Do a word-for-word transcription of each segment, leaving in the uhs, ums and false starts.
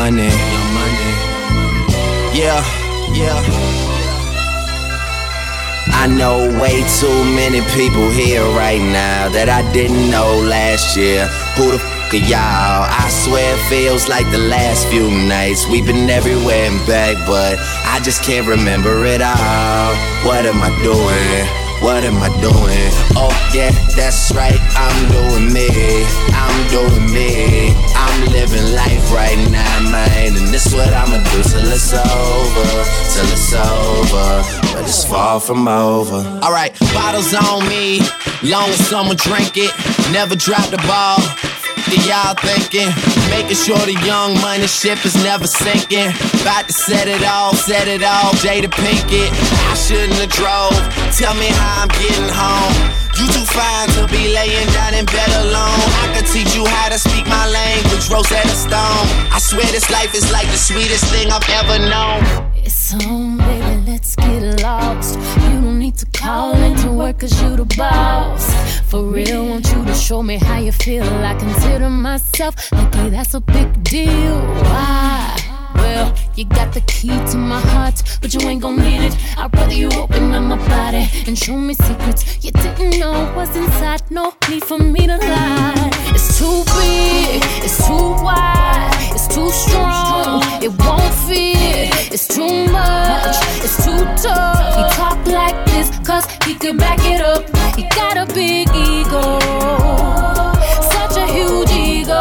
Money, Young Money. Yeah, yeah. I know way too many people here right now that I didn't know last year. Who the f*** are y'all? I swear it feels like the last few nights. We've been everywhere and back, but I just can't remember it all. What am I doing? What am I doing? Oh yeah, that's right, I'm doing me. I'm doing me. I'm living life right now, man. And this what I'ma do till it's over. Till it's over. But it's far from over. Alright, bottles on me. Long as someone drink it. Never drop the ball. Y'all thinking, making sure the Young Money ship is never sinking. About to set it off, set it off, Jada Pinkett. I shouldn't have drove, tell me how I'm getting home. You too fine to be laying down in bed alone. I could teach you how to speak my language, Rosetta Stone. I swear this life is like the sweetest thing I've ever known. It's on, baby, let's get lost. You don't need to call into work cause you the boss. For real, want you to show me how you feel. I consider myself lucky, that's a big deal. Why? Well, you got the key to my heart, but you ain't gon' need it. I'd rather you open up my body and show me secrets you didn't know was inside. No need for me to lie. It's too big, it's too wide, it's too strong, it won't fit. It's too much, it's too tough. He talk like this cause he can back it up. He got a big ego, such a huge ego.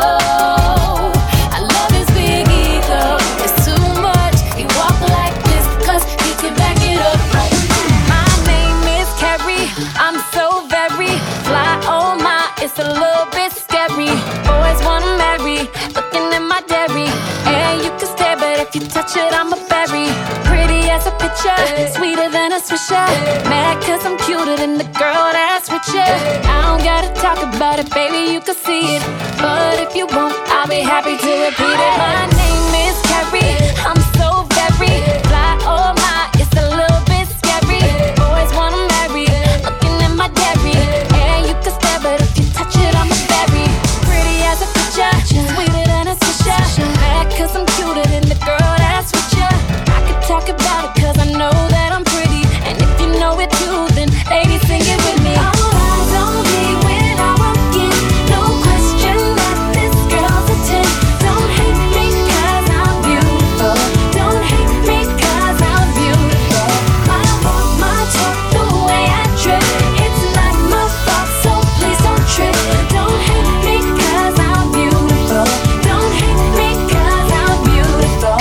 I love his big ego. It's too much, he walk like this cause he can back it up. My name is Carrie, I'm so very fly. Oh my, it's a little bit scary. Boys wanna marry, looking in my dairy. And you can stare, but if you touch it, I'm a berry. Pretty as a picture, sweeter than a swisher. Mad cause I'm cuter than the girl that's with you. I don't gotta talk about it, baby, you can see it. But if you won't, I'll be happy to repeat it. My name is Carrie, I'm so very fly. Oh my, it's a little bit scary. Boys wanna marry, looking in my dairy. And you can stare, but if you touch it, I'm a berry. Pretty as a picture, sweeter than a swisher. Mad cause I'm cuter than the girl that's with you. I could talk about it cause I know that I'm pretty. And if you know it too, then ladies sing it with me. All eyes on me when I walk in. No question that this girl's a ten. Don't hate me cause I'm beautiful. Don't hate me cause I'm beautiful. My walk, my talk, the way I drip. It's not my fault, so please don't trip. Don't hate me cause I'm beautiful. Don't hate me cause I'm beautiful.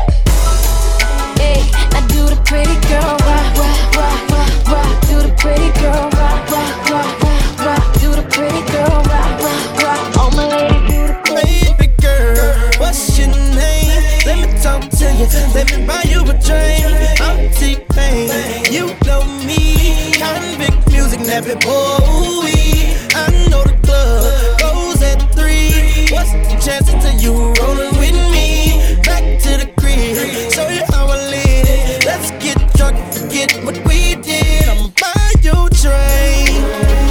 Hey, now do the pretty girl rock, rock, rock, rock, rock. Do the pretty girl rock, rock, rock, rock, rock. Do the pretty girl rock, rock, rock. Oh my lady, do the pretty. Baby girl, what's your name? Let me talk to you, let me buy you a drink. I'm T-Pain, you know me. Convict music, never boy. I know the club goes at three. What's the chances of you rolling with me? Back to the crib, show you how I live. Let's get drunk, forget what we did. I'ma buy you a drink.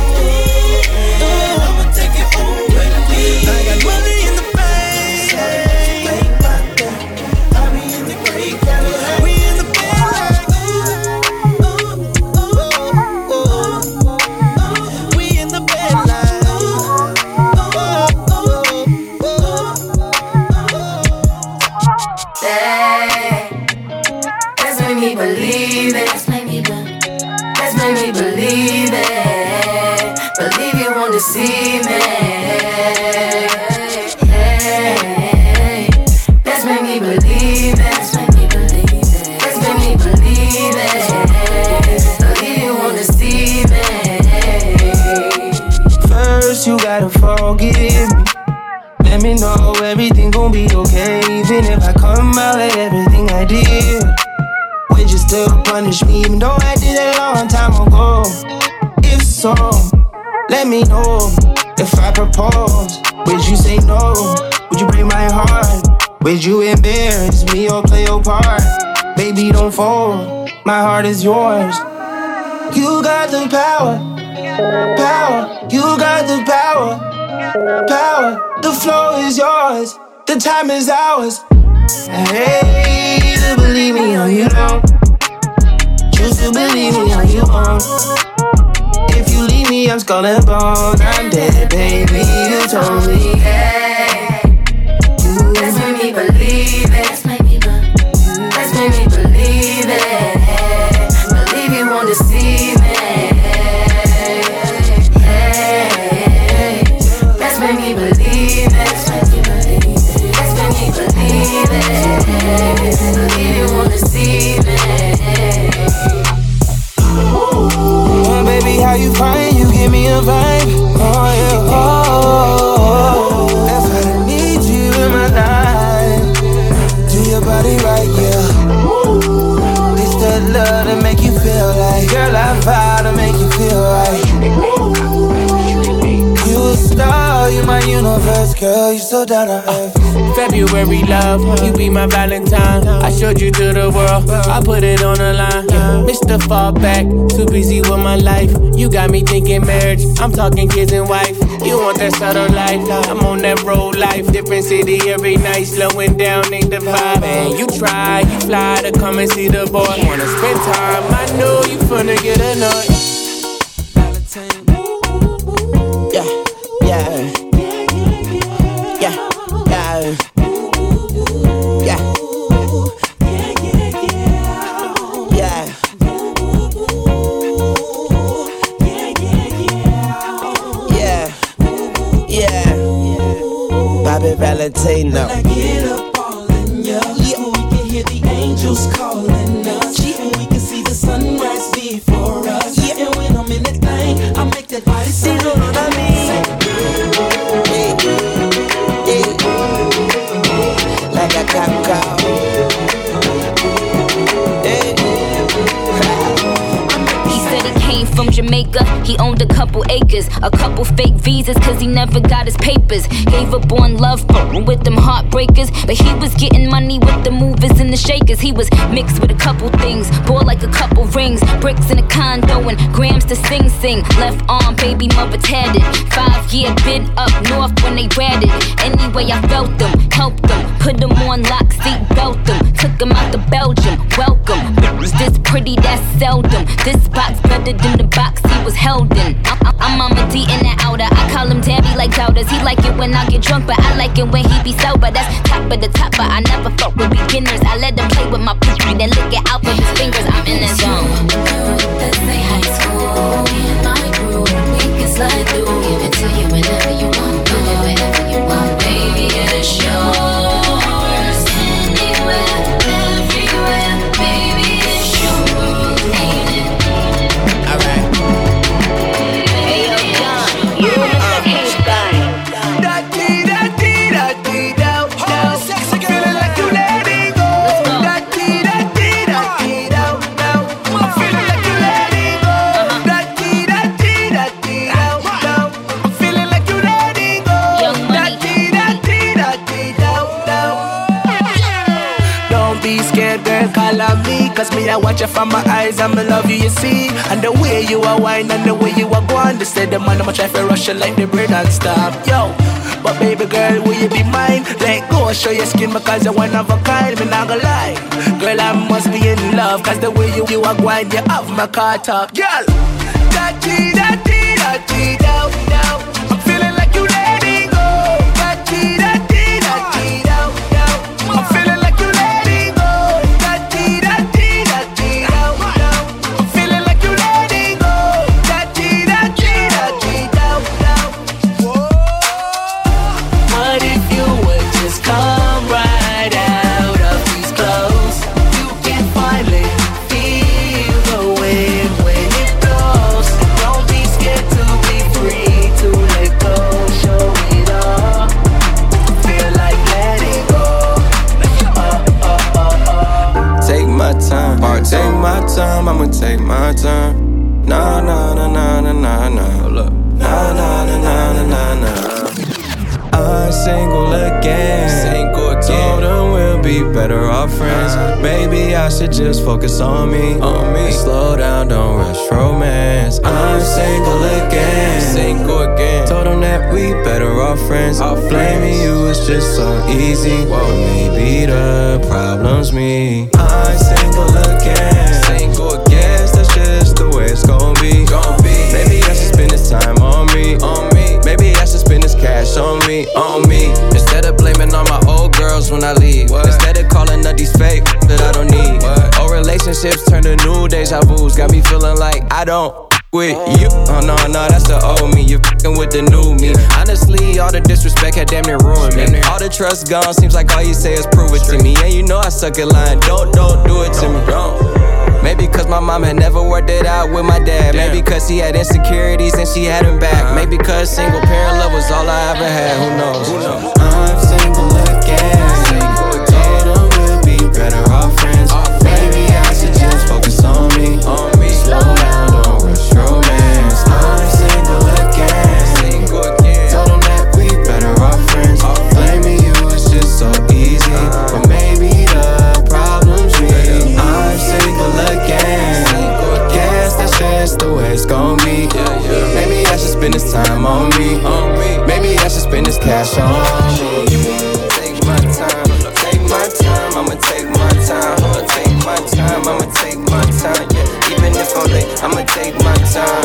Ooh, I'ma take it home with me. I got money in the bank. I be in the great Cadillac. We in the bed like ooh, ooh, ooh, ooh, ooh. We in the bed like ooh, ooh, ooh, ooh. Say, let's make me believe it. Let's make me believe. Let's make me believe it. Believe you won't deceive me. Hey, let's make me believe it. Let's make me believe it. Let's make me believe it. Believe you won't deceive me. First you gotta forgive me. Let me know everything gon' be okay. Even if I come out like everything I did, would you still punish me even though I did it a long time ago? If so, let me know. If I propose, would you say no? Would you break my heart? Would you embarrass me or play your part? Baby, don't fold, my heart is yours. You got the power, power. You got the power, power. The flow is yours, the time is ours. I hate to believe me or you don't. Choose to believe me or you won't. If you leave me, I'm skull and bone. I'm dead, baby, you told me. Hey, you let's make me believe it. Let's make me believe it. Let's make me believe it. Hey, believe you won't deceive me. Hey, let's make me believe it. Let's make me believe it. Let's make me believe it. Hey, believe you won't deceive me. Oh, baby, how you find? You give me a vibe. Oh, yeah, oh, that's why I need you in my life. Do your body right, yeah. It's that love that make you feel like. Girl, I vow to make you feel right. You a star, you my universe, girl. You so down to earth. February love, you be my Valentine. I showed you to the world, I put it on the line. Yeah. Mister Fallback, too busy with my life. You got me thinking marriage, I'm talking kids and wife. You want that subtle life, I'm on that road life. Different city every night, slowing down ain't the vibe. And you try, you fly to come and see the boy. Wanna spend time, I know you finna get annoyed. Valentine. Yeah, yeah. Valentino. When I get up all in ya, yeah. So we can hear the angels calling us, yeah. And we can see the sunrise before us, yeah. And when I'm in that thing, I make that body say, you know what I mean? Yeah, yeah. Like a cop car. From Jamaica, he owned a couple acres, a couple fake visas, cause he never got his papers. Gave up on love with them heartbreakers, but he was getting money with the movers and the shakers. He was mixed with a couple things, bought like a couple rings, bricks in a condo and grams to sing sing. Left arm, baby mother tatted, five year bid up north when they ratted. Anyway, I felt them, helped them, put them on lock, seat belt them, took them out to Belgium, welcome. Was this pretty, that's seldom. This box better than the box he was held in. I'm, I'm Mama D in the outer. I call him Tabby like doubters. He like it when I get drunk, but I like it when he be sober. That's top of the top, but I never fuck with beginners. I let him play with my pussy, then lick it out with his fingers. I'm in the zone. Let's say high school, me and my crew, we can slide through. Give it to you whenever you want, do it whenever you want, baby. It's yours, anywhere, everywhere, baby. It's your world, ain't it? Alright. Hey yo, John, you remember King Stein? Call on me, cause me I watch you from my eyes and me love you, you see. And the way you are wine and the way you are going, they say the man I'ma try to rush you like the bird and stop. Yo, but baby girl, will you be mine? Let go, show your skin because you're one of a kind. Me not gonna lie, girl I must be in love, cause the way you, you are going, you have my car top. Girl, da-dee, da-dee, da-dee, down, down. I'm feeling like you letting go. Da-dee, da-dee, da-dee, down, down. I'm feeling like you letting go. Take my time, I'ma take my time. Nah, nah, nah, nah, nah, nah, nah. Look, nah, nah, nah, nah, nah, nah, nah. I'm single again. Single again. Told them we'll be better off friends. Uh, Maybe I should just focus on me. On me. Slow down, don't rush romance. I'm single again. Single again. Told them that that we better off friends. Blaming you is just so easy. Well, maybe the problem's me. I'm single again. Single again, that's just the way it's gon' be. Maybe I should spend this time on me. On me. Maybe I should spend this cash on me. On me. Instead of blaming all my old girls when I leave. What? Instead of calling up these fake that I don't need. What? Old relationships turn to new deja vus. Got me feeling like I don't with you. Oh no, no, that's the old me. You're f***ing with the new me. Honestly, all the disrespect had damn near ruined me. All the trust gone, seems like all you say is prove it to me. And you know I suck at lying. Don't, don't do it to me. Don't. Maybe cause my mom had never worked it out with my dad. Maybe cause he had insecurities and she had him back. Maybe cause single parent love was all I ever had. Who knows? Who knows? I'm single again. Single again. Told them we'll be better off friends. Maybe I should just focus on me. On me. Slow down, don't rush romance. I'm single again. Single again. Told them that we better off friends. Blaming you is just so easy. But maybe the problem's me. I'm single again. Guess that's just the way it's gon' be. Maybe I should spend this time on me. Maybe I should spend this cash on me. Take my time, take my time. I'ma take my time. I'ma take my time. I'ma take my time. Yeah, even if I'm late, I'ma take my time.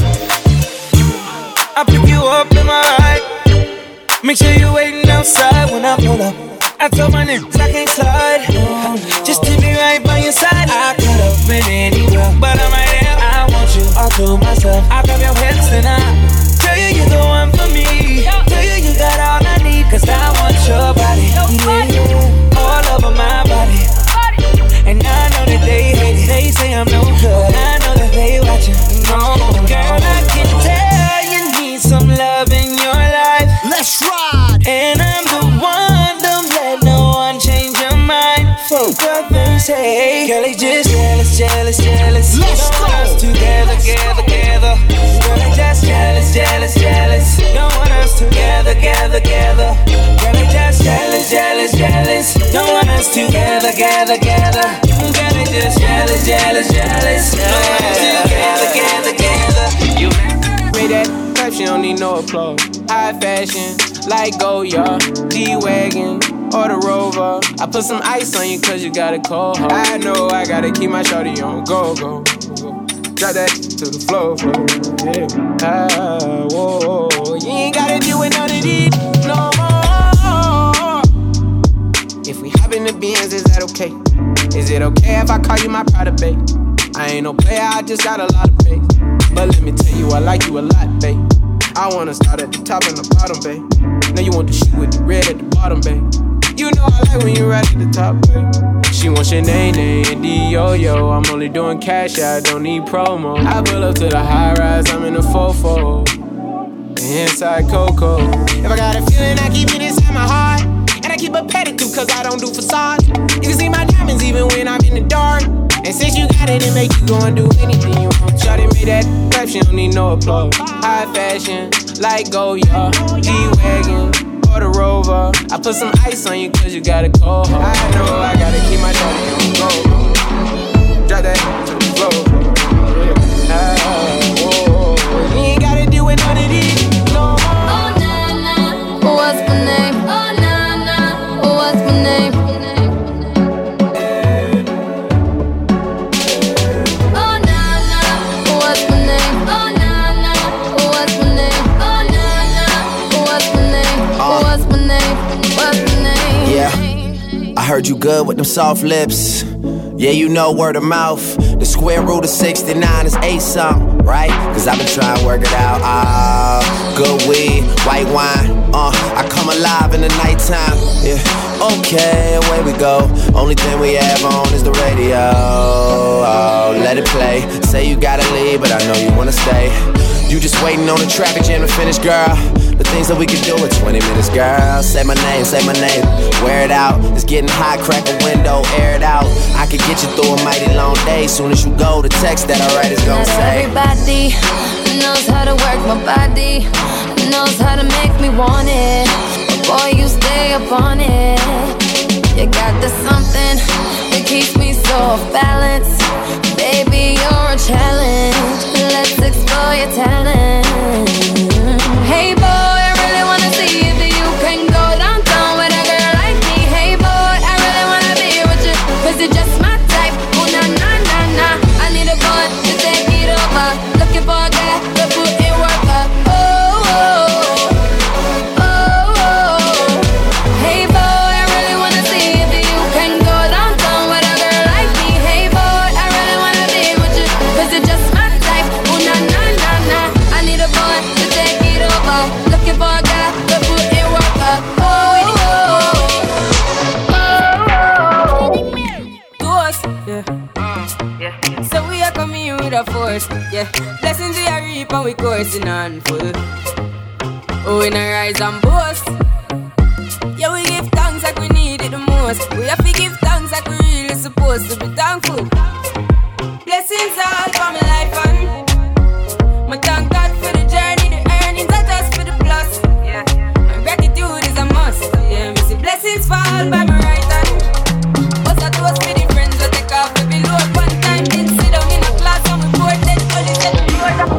I pick you up in my ride. Make sure you're waiting outside when I pull up. I told my niggas I can't slide. Just keep me right by your side. I could've been anywhere, but I'm right here. I want you all to myself. I grab your hips and I tell you you're the one for me. Tell you you got all I need, cause I want your body. Yeah, all over my body. And I know that they hate it. They say I'm no good. I know that they watching. No, girl, I can tell you need some love in your life. Let's ride. And I'm the one, don't let no one change your mind. Fuck what they say. Girl, they just jealous, jealous, jealous. Let's don't go. want us together, together, together. Girl, they just jealous, jealous, jealous. Don't want us together, together, together. Girl, they just jealous, jealous, jealous. Don't want us together, together, together. Girl, they just jealous, jealous, jealous. Don't want us together, together, together. You made that type, she don't need no applause. High fashion, like Goya, G-Wagon, or the Rover. I put some ice on you cause you got a cold heart. I know I gotta keep my shorty on go, go, go. Drop that to the floor, floor. Yeah. Ah, whoa, whoa. You ain't gotta do it none of these no more. If we hop in the Benz, is that okay? Is it okay if I call you my pride, babe? I ain't no player, I just got a lot of faith. But let me tell you, I like you a lot, babe. I wanna start at the top and the bottom, babe. Now you want the shoe with the red at the bottom, babe. You know I like when you right at the top, babe. She wants your name, name, D-O-Yo. I'm only doing cash, I don't need promo. I pull up to the high rise, I'm in the fofo. Inside Coco. If I got a feeling, I keep it inside my heart. And I keep a pedicure, cause I don't do facades. You can see my diamonds even when I'm in the dark. And since you got it, it make you go and do anything you want. Shawty made that clap, she don't need no applause. High fashion, like Goya, G-Wagon, or the Rover. I put some ice on you cause you got a cold heart. I know I gotta keep my shawty on go. Drop that to the floor. Ah, whoa, whoa. You ain't gotta do it none of these no more. Oh, nah, nah, what's my name? Oh, nah, nah, what's my name? I heard you good with them soft lips. Yeah, you know word of mouth. The square root of sixty-nine is eight something, right? Cause I've been trying to work it out. Ah, good weed, white wine. Uh, I come alive in the nighttime. Yeah, okay, away we go. Only thing we have on is the radio. Oh, let it play. Say you gotta leave, but I know you wanna stay. You just waiting on the traffic jam to finish, girl. The things that we can do in twenty minutes, girl. Say my name, say my name. Wear it out. It's getting hot, crack a window, air it out. I could get you through a mighty long day. Soon as you go, the text that I write is gonna Not say. everybody knows how to work my body, knows how to make me want it. But boy, you stay up on it. You got the something that keeps me so off balance. Baby, you're a challenge. Let's explore your talent. Hey boy, I really Force, yeah. Blessings we are reap and we coursing on full. Oh, we not rise and boast. Yeah, we give thanks like we need it the most. We have to give thanks like we really supposed to be thankful. Blessings all for my life and my thank God for the journey, the earnings are just for the plus. Yeah, and gratitude is a must. Yeah, me see blessings fall by my right hand. What's that toast for the friends that take off the below one time? Then sit down in a class and we board then only get the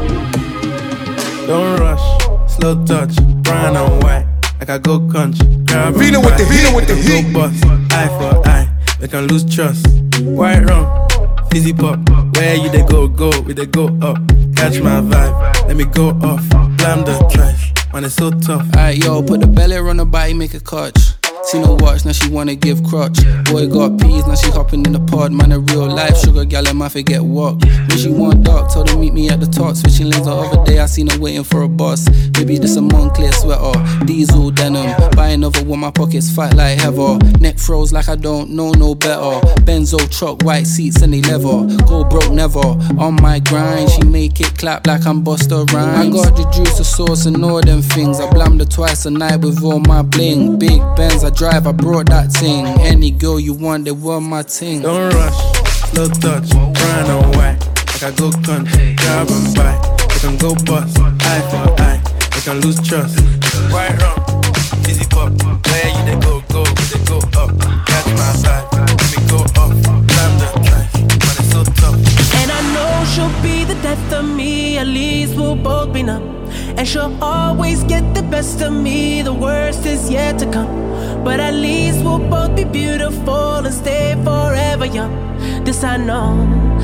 Don't rush, slow touch, brown and white, like I go country. Vino with the Vino with the heat. Go bust, eye for eye, they can lose trust. White rum, fizzy pop, where you they go, go, we they go up. Catch my vibe, let me go off. Blam the drive, man it's so tough. Alright yo, put the belly on the body, make a catch. Seen her watch, now she wanna give crutch. Boy got peas, now she hopping in the pod. Man a real life sugar gal, and my forget walk. When she want dark, told her meet me at the top. Switching lanes the other day, I seen her waiting for a bus. Maybe this a Moncler sweater, diesel denim. Buy another one, my pockets fat like heather. Neck froze like I don't know no better. Benzo truck, white seats and they leather. Go broke never, on my grind. She make it clap like I'm Busta Rhymes. I got the juice, the sauce and all them things. I blammed her twice a night with all my bling. Big Benz, I drive, I brought that thing. Any girl you want, they were my thing. Don't rush, slow touch, brown and white, like I go country, grab and buy. They can go bust, eye for eye, they can lose trust. White rum, fizzy pop, where you they go, go, they go up. Catch my vibe, let me go off. Blam the drive, man it's so tough. And I know she'll be the death of me, at least we'll both be numb. And she'll always get the best of me, the worst is yet to come. But at least we'll both be beautiful and stay forever young. This I know,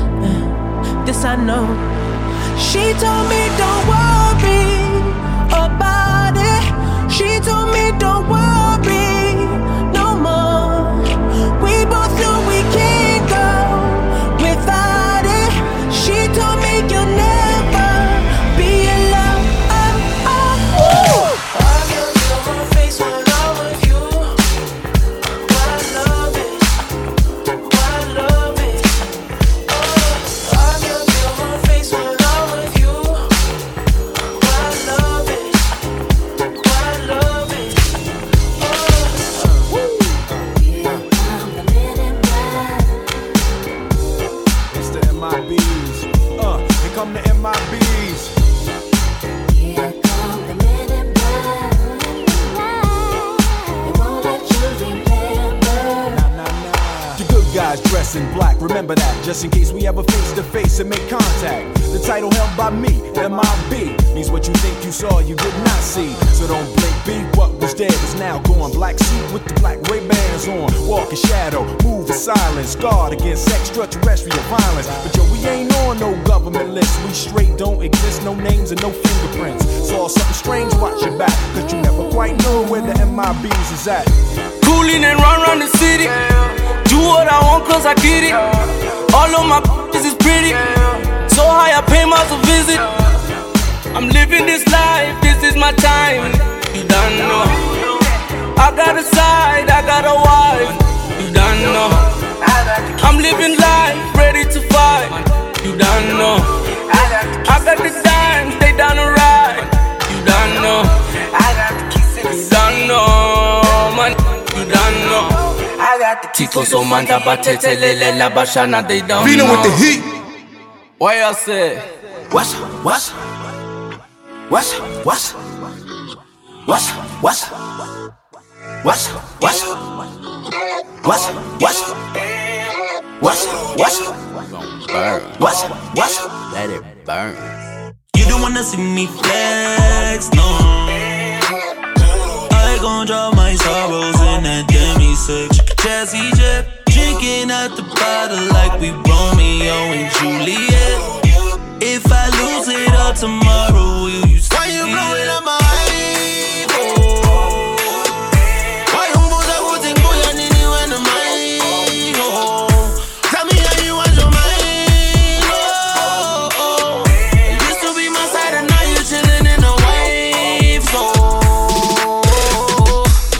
this I know. She told me don't worry about it. She told me don't worry no more. We both know we can't go without it. She told me you'll never be alone. Oh, oh, oh. I can feel my face when I'm with you. I love it, I love it. Oh, I can feel my face when I'm with you. I love it, I love it. Oh, It's the M I Bs. Uh, here come the M I Bs. The good guys dress in black, remember that, just in case we ever face to face and make contact. The title held by me, M I B, means what you think you saw, you did not see. So don't blink, be what was dead is now gone. Black suit with the black Ray-Bans on, walk in shadow, move in silence, guard against extraterrestrial violence. But yo, we ain't on no government list, we straight don't exist, no names and no fingerprints. Saw something strange, watch your back, cause you never quite know where the M I Bs is at. Coolin' and run around the city. Do what I want cause I get it. All of my bitches is pretty. So high I pay miles a visit. I'm living this life, this is my time. You don't know. I got a side, I got a wife. You don't know. I'm living life, ready to fight. You don't know. I got the dimes, they down the ride. You don't know. You don't know, man. You don't know. I got the Tico so manda batete lele la bashana they don't Vino know. with the heat. What you say? What's what's what's what's what's what's what's what's what's what's what's what's Burn. what's what's Let it burn. You don't wanna see me flex, no. I gon' drop my sorrows in that demi six Jazzy Jet, drinking at the bottle like we Romeo and Juliet. If I lose it all tomorrow, will you stay? Why you blowing up my eyes? Oh. Why you move that wood and boy and anywhere in the mind? Oh. Tell me how you want your mind. Oh, oh. You used to be my side and now you're chilling in the waves. Oh.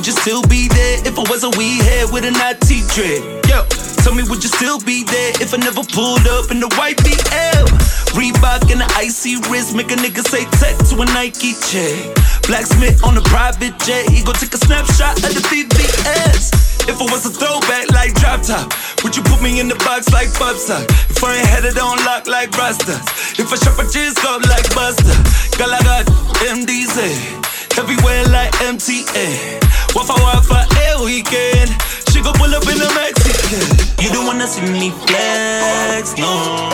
would you still be there if I was a weed head with an I T dread? Yo, tell me, would you still be there if I never pulled up in the white B L? Reebok and the icy wrist make a nigga say tech to a Nike check. Blacksmith on a private jet, he gon' take a snapshot of the V V S. If I was a throwback like drop top, would you put me in the box like Bubsa? If I ain't had it on lock like Rasta, if I shop a jizz up like Buster, Galaga M D Z, everywhere like M T A. Wafa wafa every weekend, she gon' pull up in the Mexican. You don't wanna see me flex, no.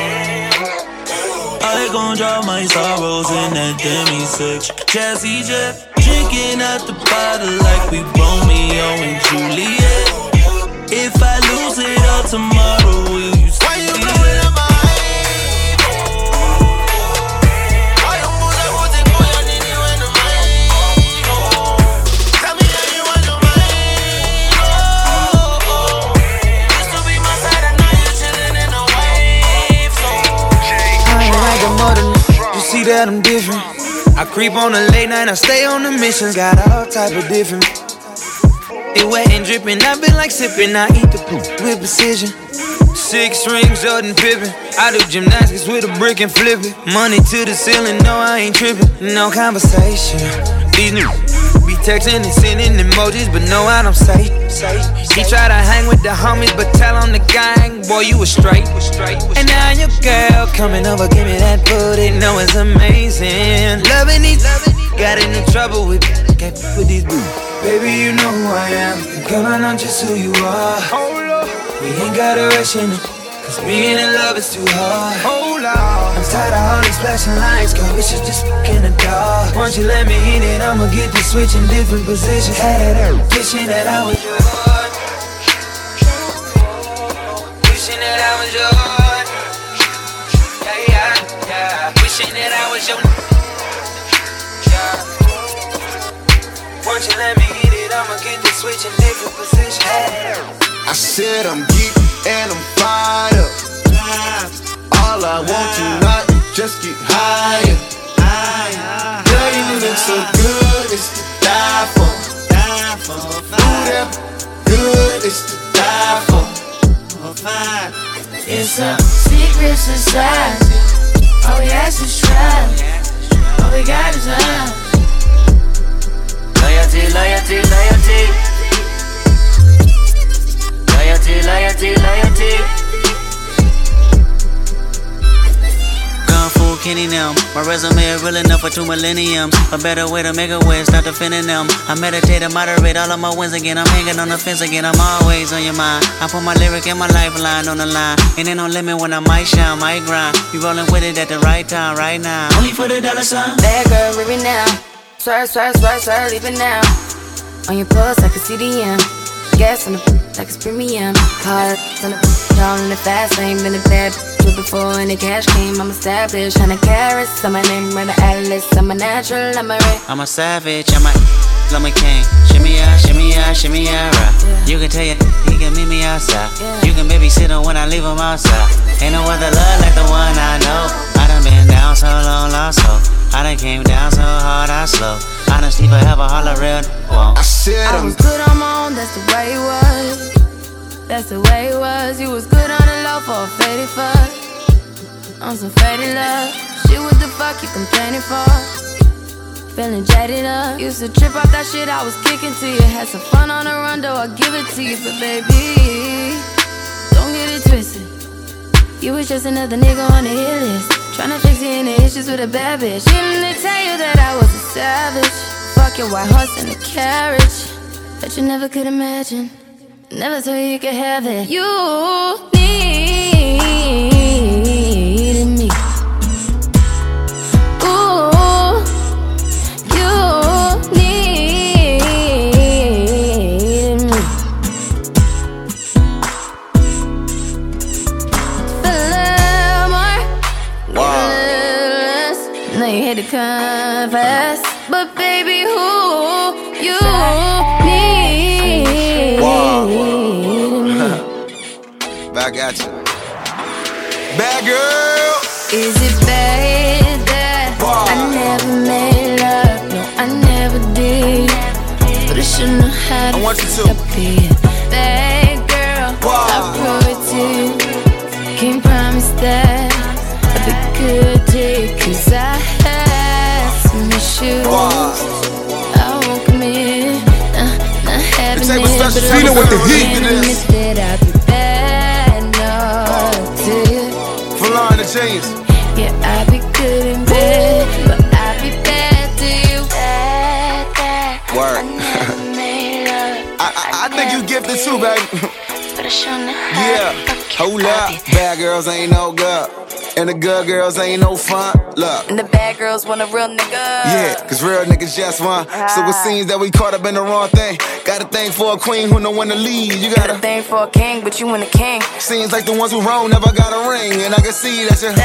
I gon' drop my sorrows in that demi six. Jazzy Jeff, drinking at the bottle like we Romeo and Juliet. If I lose it all tomorrow, will you stay? Why you blowing up my head? Why you pull that wood and go on in you in the rain? Tell me how you want your mind. Oh, used to be my side and now you're chilling in the wave. So I ain't like a mother, you see that I'm different. I creep on a late night, I stay on the missions. Got all type of different. It wet and dripping, I've been like sipping. I eat the poop with precision. Six rings, Jordan Pippen. I do gymnastics with a brick and flip it. Money to the ceiling, no I ain't tripping. No conversation. These niggas be texting and sending emojis, but no I don't say. He try to hang with the homies, but tell on the gang, boy you was straight. And now your girl coming over, give me that booty, know it's amazing. Loving these, got into trouble with, can't with these boots. Baby, you know who I am, and girl, I know just who you are. We ain't gotta rush in it, cause being in love is too hard. I'm tired of all these flashing lights, girl, we should just fuck in the dark. Once you let me in it, I'ma get to switch in different positions. Had that wishing that I was yours. Wishing that I was yours. Yeah, yeah, yeah. Wishing that I was your. Yeah. Once you let me hit it, I'ma get to switch in different positions. I said I'm geek and I'm fired up. All I want tonight is just get higher. Girl, you look so good, it's to die for. Ooh, that good, it's to die for. It's a secret society. All we ask is try. All we got is love. Loyalty, loyalty, loyalty. Loyalty, loyalty, loyalty. Gone full Kenny now. My resume is real enough for two millenniums. A better way to make a way, stop defending them. I meditate and moderate all of my wins again. I'm hanging on the fence again, I'm always on your mind. I put my lyric and my lifeline on the line. And ain't no limit when I might shine, might grind. You rolling with it at the right time, right now. Only for the dollar sign. Bad girl, living now. Swerve, swerve, swerve, swerve, leave it now. On your pulse, I can see the M. Gas on the like it's premium. Cars on the down in the fast lane. Been a bad bitch before and the cash came. I'm established, hundred carats. I'm my name, run the atlas. I'm a natural, I'm a red. I'm a savage, I'm a, I'm a king. Shimmy out, shimmy out, shimmy out, right. You can tell you, he can meet me outside. Yeah. You can babysit him when I leave him outside. Ain't no other love like the one I know. I done been down so long, lost hope. I done came down so hard, I slow. I done sleep forever, all a real won't. I said I was good on my own, that's the way it was. That's the way it was. You was good on the low for a faded fuck. On some faded love. Shit, what the fuck you complaining for? Feeling jaded up. Used to trip off that shit I was kicking to you. Had some fun on the run, though I give it to you. But baby, don't get it twisted. You was just another nigga on the hit list. Tryna fix your inner issues with a bad bitch. Didn't they tell you that I was a savage? Fuck your white horse in a carriage. But you never could imagine. Never thought you could have it. You needed me. Ooh, you needed me. Know you hate to confess, but baby, who you need? Back at you. Bad girl. Is it bad that wow. I never made love? No, I never did. But I shouldn't have how to I want you to be a bad girl. Wow. I prove it to you. Can't promise that I'll be good to you, cause I have some issues. Wow. I won't commit, nah, not having it, but I'm with the heat to this. That I'll be bad, no, to you. Falon the James. Yeah, I'll be good in bed, but I'll be bad to you. Bad, bad. Word. I, I, I think you gifted too, baby. Yeah, hold up. Bad girls ain't no good, and the good girls ain't no fun. Look, and the bad girls want a real nigga. Yeah, cause real niggas just want. Ah. So it seems that we caught up in the wrong thing. Got a thing for a queen who know when to lead. You got, got a thing for a king, but you ain't a king. Seems like the ones who wrong never got a ring, and I can see that you.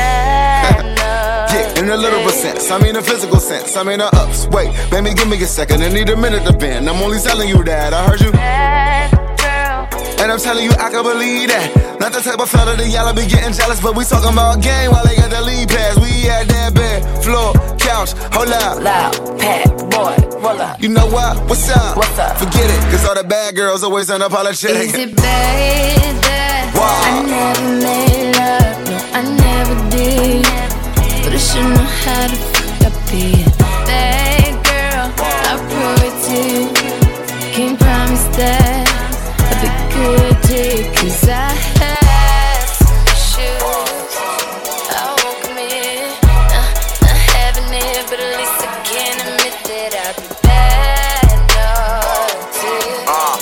Yeah, in a literal sense, I mean a physical sense, I mean a ups. Wait, baby, give me a second, I need a minute to bend. I'm only telling you that, I heard you. And I'm telling you, I can believe that. Not the type of fella that y'all be getting jealous, but we talking about game while they got the lead pass. We at that bed, floor, couch, hold up. Loud, pat, boy, roll up. You know what? What's up? What's up? Forget it, cause all the bad girls always unapologetic. Is it bad that wow. I never made love? No, I never did. But I should know how to fuck up be a bad girl. I prove it to you. Can't promise that I'll be good to you, cause I have some issues. I won't commit, nah, not having it, but at least I can admit that I'll be bad, no, to you. Uh.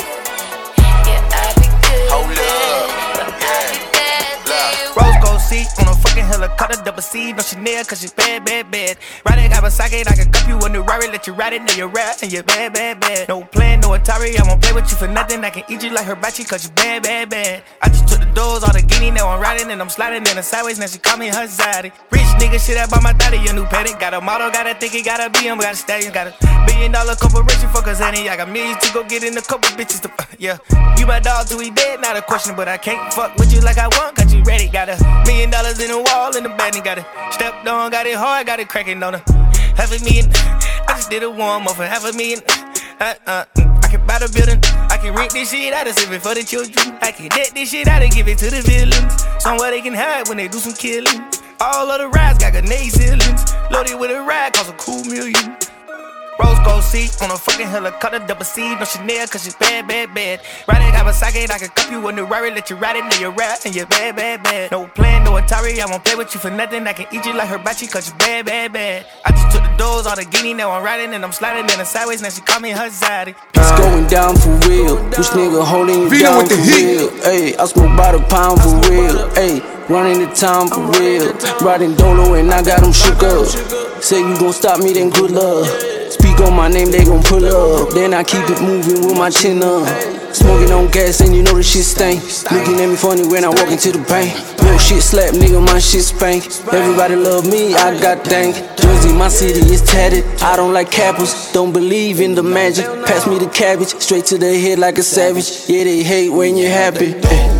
Yeah, I'll be good, hold up, but I'll be bad to you. Rose gold seat on a fucking helicopter, double C, no Chanel, cause she's bad, bad, bad. Riding Kawasaki, I can cup you a new Rari, let you ride it, now you're rap, and you're bad, bad, bad. No plan, no Atari, I won't play with you for nothing. I can eat you like hibachi, cause you bad, bad, bad. I just took the doors, all the guinea, now I'm riding, and I'm sliding in the sideways, now she call me her zaddy. Rich nigga, shit, I bought my daddy a new paddock. Got a model, got a think he got a B M, got a stallion, got a billion dollar corporation for Kazani. I got millions to go get in a couple bitches to, uh, yeah. You my dog till we dead, not a question, but I can't fuck with you like I want, got you ready. Got a million dollars in the wall, in the bed, and got it stepped on, got it hard, got it cracking on her. Half a million, I just did a warm up for half a million. Uh, uh, I can buy the building, I can rent this shit out and save it for the children. I can debt this shit out and give it to the villains. Somewhere they can hide when they do some killing. All of the rides got grenade ceilings. Loaded with a ride, cost a cool million. Rose gold seat on a fucking helicopter, double C, no Chanel, cause she's bad, bad, bad. Riding Kawasaki, I can cup you a new Rari, let you ride it, now you're rap, and you're bad, bad, bad. No plan, no Atari, I won't play with you for nothing. I can eat you like hibachi, cause you're bad, bad, bad. I just took the doors, all the guinea, now I'm riding, and I'm sliding in the sideways, now she call me her zaddy. It's going down for real, this nigga holding you down for real. Ayy, I smoke by the pound for real, ayy. Running the town for real. Riding Dolo and I got them shook up. Say you gon' stop me, then good luck. Speak on my name, they gon' pull up. Then I keep it moving with my chin up. Smoking on gas and you know the shit stank. Looking at me funny when I walk into the bank. Real shit slap, nigga, my shit spank. Everybody love me, I got dank. Jersey, my city is tatted. I don't like cappers, don't believe in the magic. Pass me the cabbage, straight to the head like a savage. Yeah, they hate when you're happy.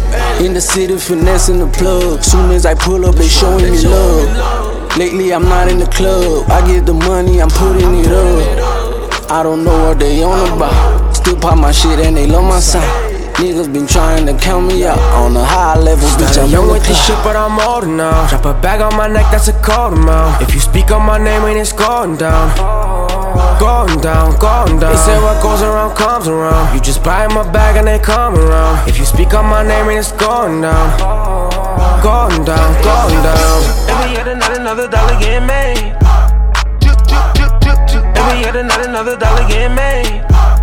In the city, finessing the plug. Soon as I pull up, they showing me love. Lately, I'm not in the club. I get the money, I'm putting it up. I don't know what they on about. Still pop my shit and they love my sound. Niggas been trying to count me out on a high level, bitch. I'm young with this shit, but I'm older now. Drop a bag on my neck, that's a cold amount. If you speak on my name, and it's going down. Going down, going down. They say what goes around comes around. You just buy my bag and they come around. If you speak on my name, and it's going down. Going down, going down. Every year another, another dollar getting made. Every year another, another dollar getting made.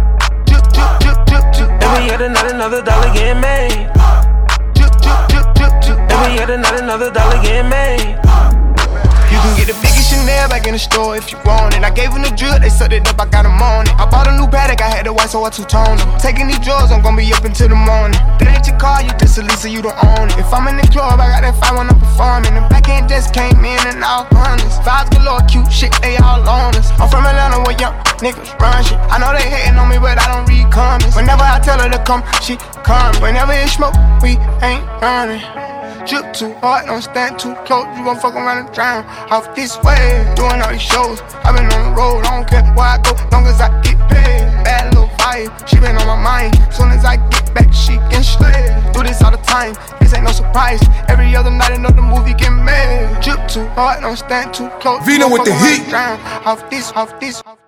Every year another, another dollar getting made. Every year another, another dollar getting made. You can get the biggest Chanel back in the store if you want it. I gave them the drill, they sucked it up, I got them on it. I bought a new paddock, I had the white, so I two-toned them. Taking these drugs, I'm gonna be up until the morning. That ain't your car, you just a Lisa, you don't own it. If I'm in the club, I got that five when I'm performing. The back end just came in and all honest. Vibes galore, cute shit, they all on us. I'm from Atlanta where young niggas run shit. I know they hating on me, but I don't read comments. Whenever I tell her to come, she come. Whenever it's smoke, we ain't running. Drip too hard, don't stand too close. You gon' fuck around and drown. Off this way, doing all these shows. I been on the road, I don't care where I go, long as I get paid. Bad little vibe. wife, she been on my mind. Soon as I get back, she can slay. Do this all the time, this ain't no surprise. Every other night another movie get made. Drip too hard, don't stand too close. Vino with the heat. Drown off this, off this.